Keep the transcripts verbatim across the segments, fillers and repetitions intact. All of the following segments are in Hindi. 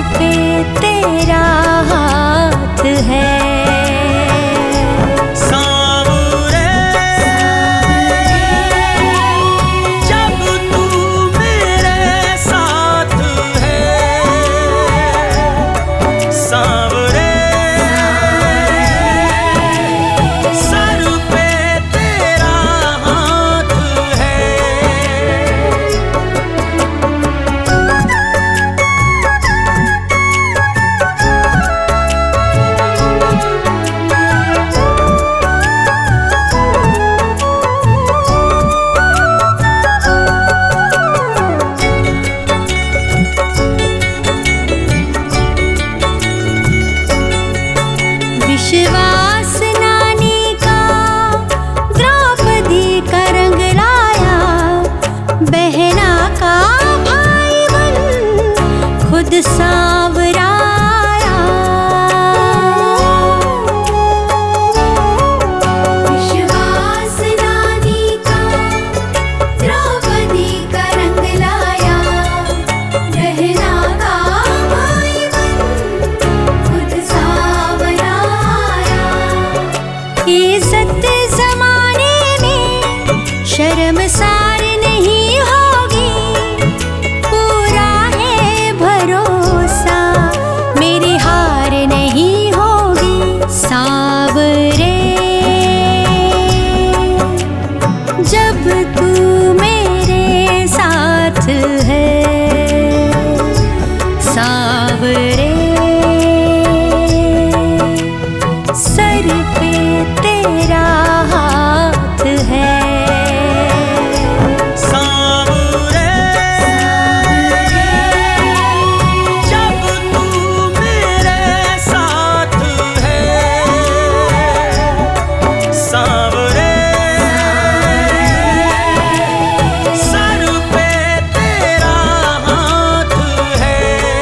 पे तेरा हाथ है। विश्वास नानी का द्रौपदी का रंग लाया, बहना का भाई बन खुद सांवरा आया। विश्वास नानी का द्रौपदी का रंग लाया, बहना का भाई बन खुद सांवरा। इज्जत जमाने में शर्मसार नहीं होगी, पूरा है भरोसा मेरी हार नहीं होगी। सांवरे जब तू मेरे साथ है, सांवरे सर पे तेरा हाथ है। सांवरे जब तू मेरे साथ है, सांवरे सर पे तेरा हाथ है।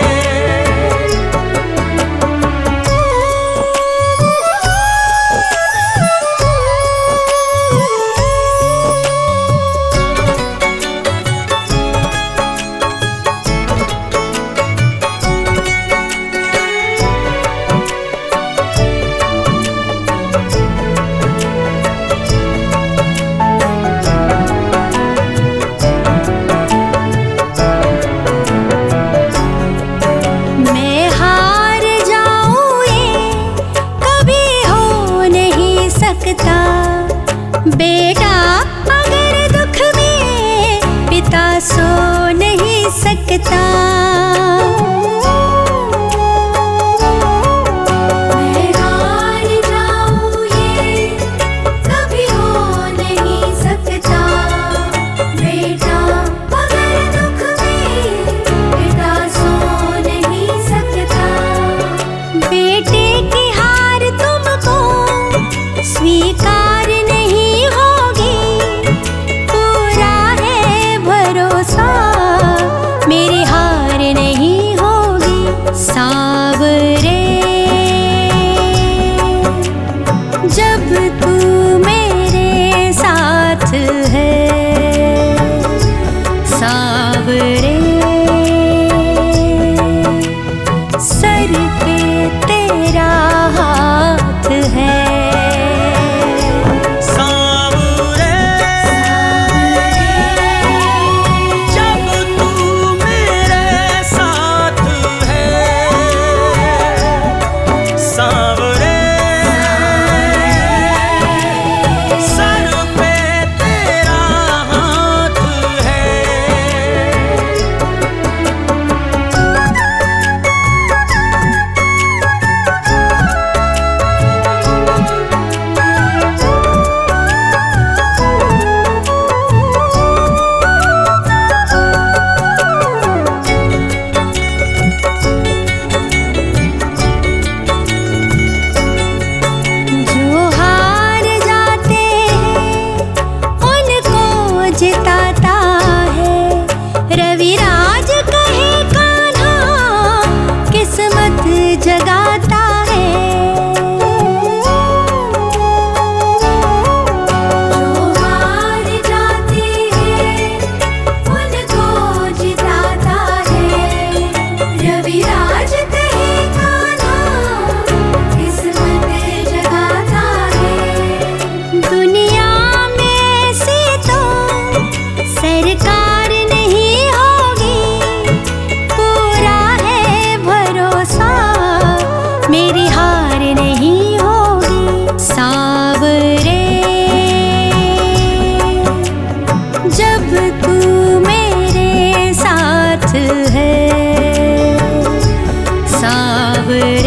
मैं हार जाऊं ये कभी हो नहीं सकता, बेटा अगर दुख में पिता सो नहीं सकता। मैं हार जाऊं ये कभी हो नहीं सकता, बेटा अगर दुख में पिता सो नहीं सकता। बेटे की हार तुमको स्वीकार नहीं होगी, पूरा है भरोसा मेरी हार नहीं होगी। सांवरे जब तू मेरे साथ है, सांवरे सर पे तेरा हाथ है। सांवरे जब तू मेरे साथ है, सांवरे।